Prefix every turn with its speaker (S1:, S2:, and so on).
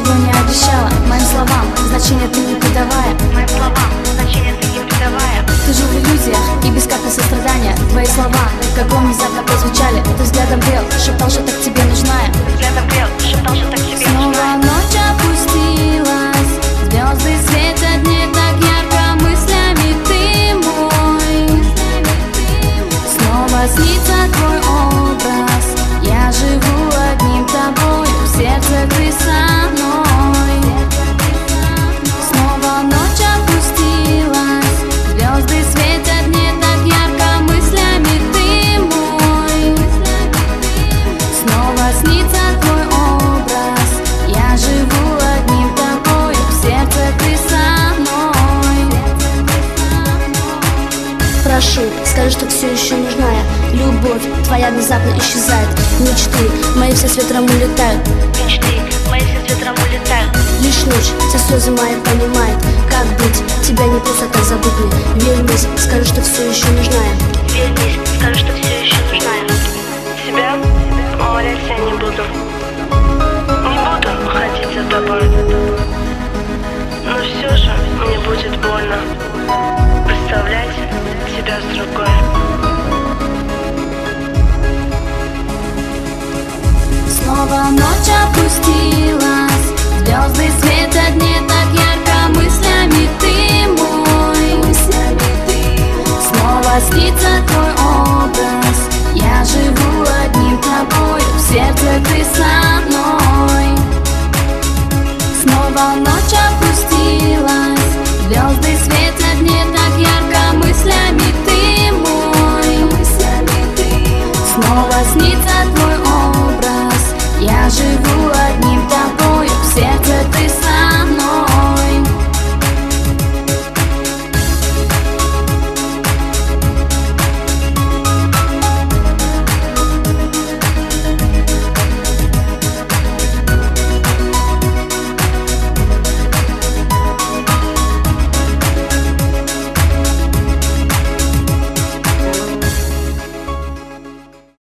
S1: ничего не обещала. Моим словам значения ты не придавая. Ты жил в иллюзиях и без капли сострадания. Твои слова, как гром внезапно прозвучали. Ты взглядом бел, шептал, что так тебе нужна я. Снова ночь опустилась, звезды светят не так ярко, мыслями ты мой. Снова снится твой образ, я живу одним тобой, в сердце ты со мной. Снова ночь опустилась, звезды светят не так ярко, мыслями ты мой. Снова снится твой образ, я живу одним тобой, в сердце ты со мной.
S2: Прошу, скажи, что все еще нужна я. Любовь твоя внезапно исчезает. Мечты мои все с ветром улетают. Лишь ночь все слезы мои понимает. Как быть, тебя не просто так забыть мне. Вернись, скажи, что все еще нужна я.
S3: Тебя умолять я не буду. Не буду ходить за тобой. Но все же мне будет больно представлять тебя с другой.
S1: Снова ночь опустилась, звезды светят не так ярко, мыслями ты мой. Снова снится твой образ, я живу одним тобой, в сердце ты со мной. Снова ночь опустилась, звезды светят не так ярко, мыслями ты мой. Снова снится твой образ, я живу